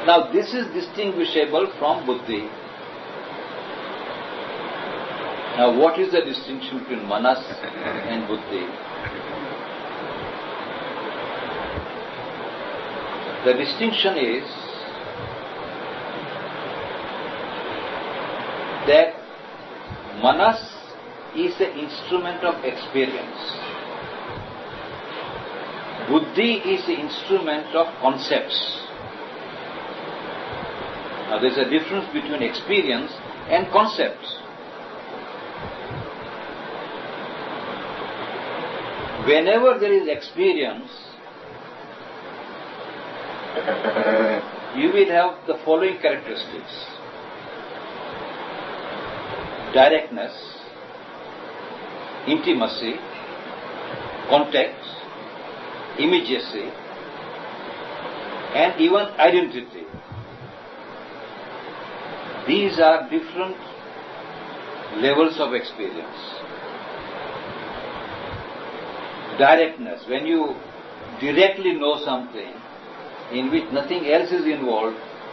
Now this is distinguishable from buddhi. Now what is the distinction between manas and buddhi? The distinction is that manas is the instrument of experience. Buddhi is the instrument of concepts. Now there is a difference between experience and concepts. Whenever there is experience, you will have the following characteristics: directness, intimacy, contact, immediacy, and even identity. These are different levels of experience. Directness, when you directly know something in which nothing else is involved,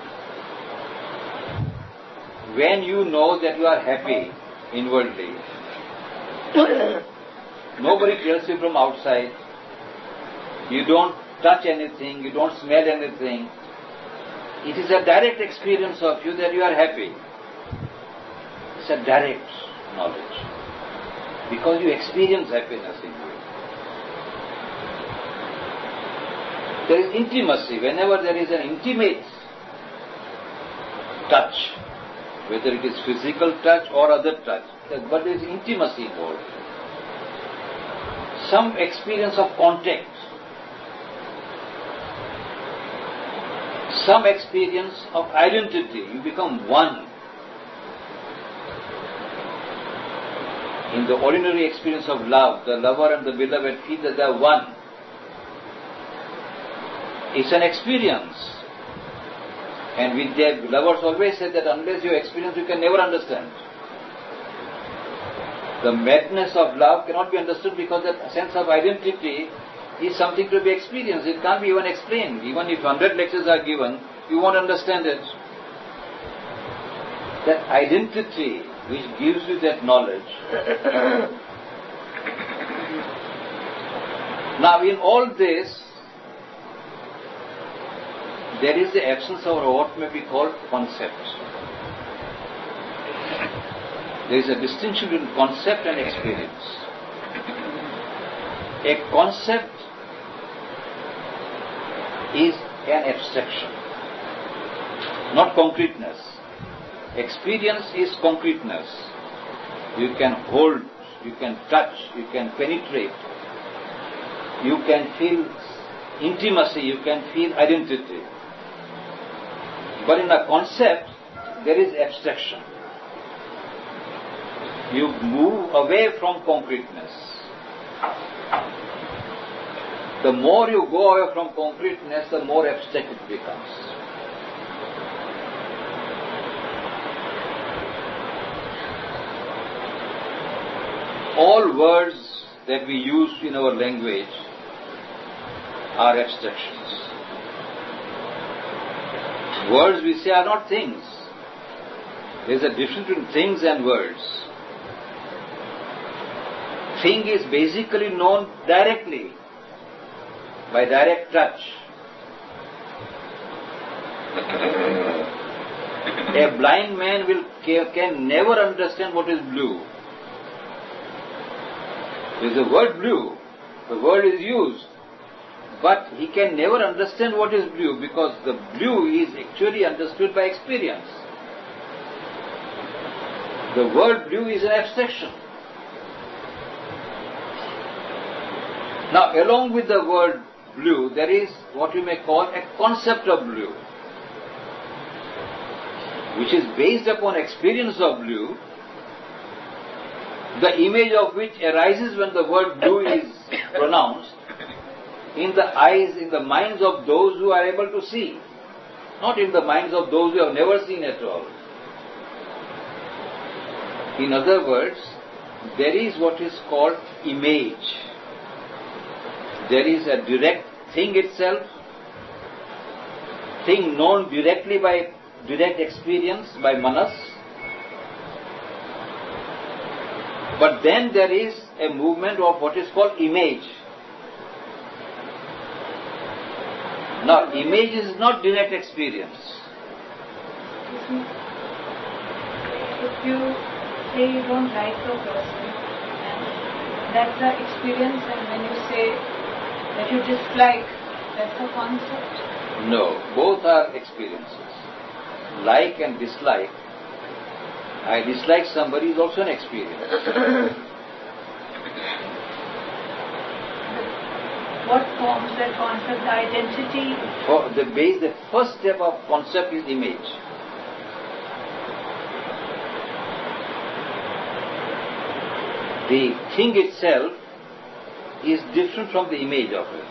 when you know that you are happy inwardly, nobody tells you from outside, you don't touch anything, you don't smell anything. It is a direct experience of you that you are happy. It's a direct knowledge. Because you experience happiness in you. There is intimacy. Whenever there is an intimate touch, whether it is physical touch or other touch, but there is intimacy involved. Some experience of contact. Some experience of identity. You become one. In the ordinary experience of love, the lover and the beloved feel that they are one. It's an experience. And with their lovers always say that unless you experience, you can never understand. The madness of love cannot be understood because the sense of identity is something to be experienced. It can't be even explained. Even if 100 lectures are given, you won't understand it. That identity which gives you that knowledge. Now in all this, there is the absence of what may be called concept. There is a distinction between concept and experience. A concept is an abstraction, not concreteness. Experience is concreteness. You can hold, you can touch, you can penetrate, you can feel intimacy, you can feel identity. But in a concept, there is abstraction. You move away from concreteness. The more you go away from concreteness, the more abstract it becomes. All words that we use in our language are abstractions. Words we say are not things. There is a difference between things and words. Thing is basically known directly, by direct touch. A blind man can never understand what is blue. There is the word blue. The word is used. But he can never understand what is blue because the blue is actually understood by experience. The word blue is an abstraction. Now, along with the word blue, there is what you may call a concept of blue, which is based upon experience of blue, the image of which arises when the word blue is pronounced in the eyes, in the minds of those who are able to see, not in the minds of those who have never seen at all. In other words, there is what is called image. There is a direct thing itself, thing known directly by direct experience, by manas. But then there is a movement of what is called image. Now, image is not direct experience. If you say you don't like a person, and that's the experience, and when you say that you dislike, that's a concept? No, both are experiences. Like and dislike. I dislike somebody is also an experience. What forms that concept? The identity? The first step of concept is image. The thing itself is different from the image of it.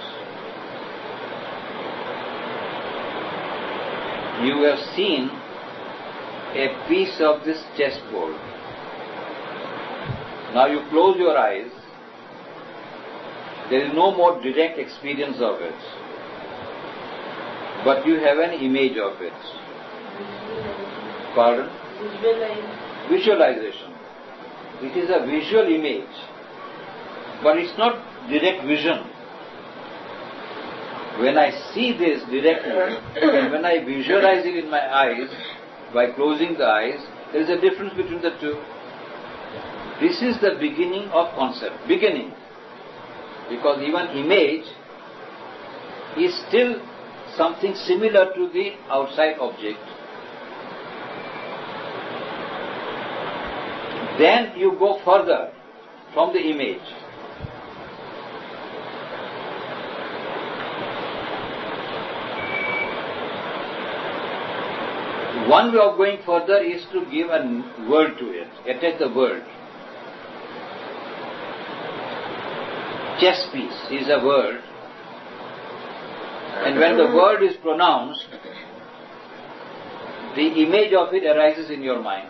You have seen a piece of this chessboard. Now you close your eyes. There is no more direct experience of it. But you have an image of it. Pardon? Visualization. It is a visual image. But it's not direct vision. When I see this directly, and when I visualize it in my eyes, by closing the eyes, there is a difference between the two. This is the beginning of concept. Beginning. Because even image is still something similar to the outside object. Then you go further from the image. One way of going further is to give a word to it, attach the word. Chess piece is a word, and when the word is pronounced, the image of it arises in your mind.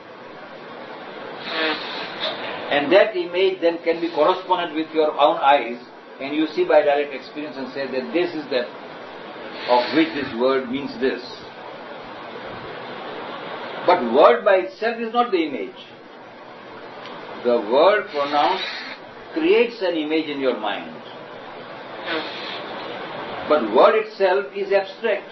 And that image then can be corresponded with your own eyes, and you see by direct experience and say that this is that of which this word means this. But word by itself is not the image. The word pronounced creates an image in your mind. But word itself is abstract.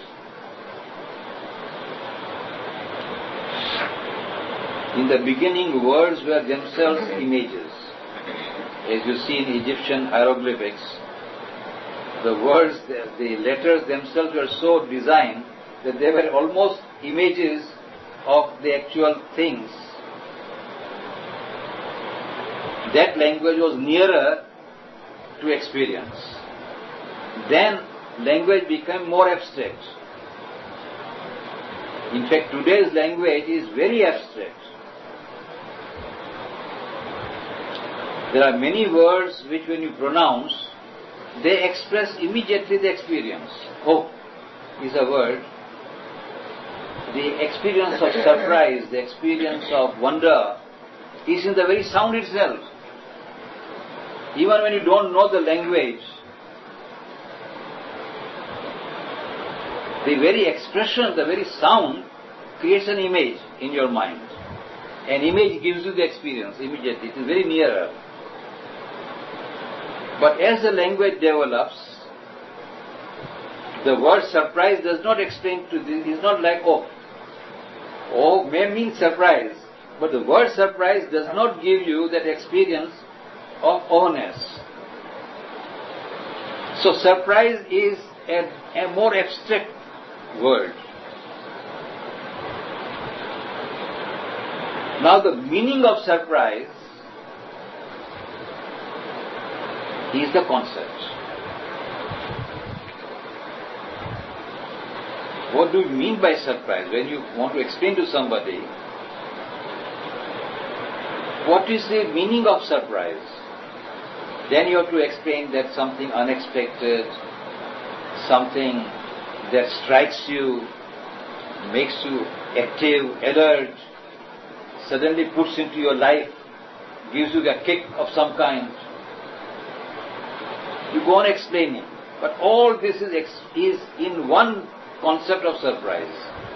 In the beginning, words were themselves images. As you see in Egyptian hieroglyphics, the words, the letters themselves were so designed that they were almost images of the actual things. That language was nearer to experience. Then language became more abstract. In fact, today's language is very abstract. There are many words which when you pronounce, they express immediately the experience. Hope is a word. The experience of surprise, the experience of wonder is in the very sound itself. Even when you don't know the language, the very expression, the very sound creates an image in your mind. An image gives you the experience immediately. It is very nearer. But as the language develops, the word surprise does not explain to this. It is not like, oh may mean surprise. But the word surprise does not give you that experience of awness. So surprise is a more abstract word. Now the meaning of surprise is the concept. What do you mean by surprise? When you want to explain to somebody, what is the meaning of surprise? Then you have to explain that something unexpected, something that strikes you, makes you active, alert, suddenly puts into your life, gives you a kick of some kind. You go on explaining. But all this is in one concept of surprise.